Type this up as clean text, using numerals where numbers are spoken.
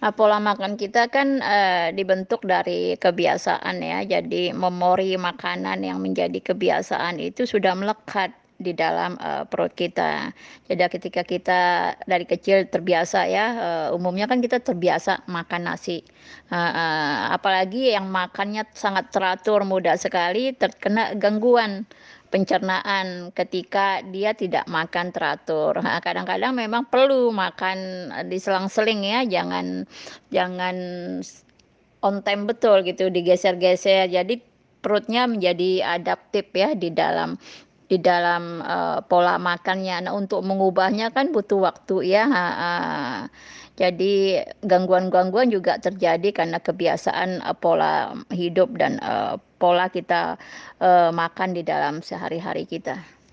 Pola makan kita kan, dibentuk dari kebiasaan ya, jadi memori makanan yang menjadi kebiasaan itu sudah melekat di dalam, perut kita. Jadi ketika kita dari kecil terbiasa ya, umumnya kan kita terbiasa makan nasi, heeh, apalagi yang makannya sangat teratur, mudah sekali terkena gangguan pencernaan ketika dia tidak makan teratur, heeh, kadang-kadang memang perlu makan, diselang-seling ya, jangan jangan on time betul gitu, digeser-geser. Jadi perutnya menjadi adaptif ya di dalam, pola makannya. Nah, untuk mengubahnya kan butuh waktu ya, heeh. Jadi gangguan-gangguan juga terjadi karena kebiasaan, pola hidup dan, pola kita, makan di dalam sehari-hari kita.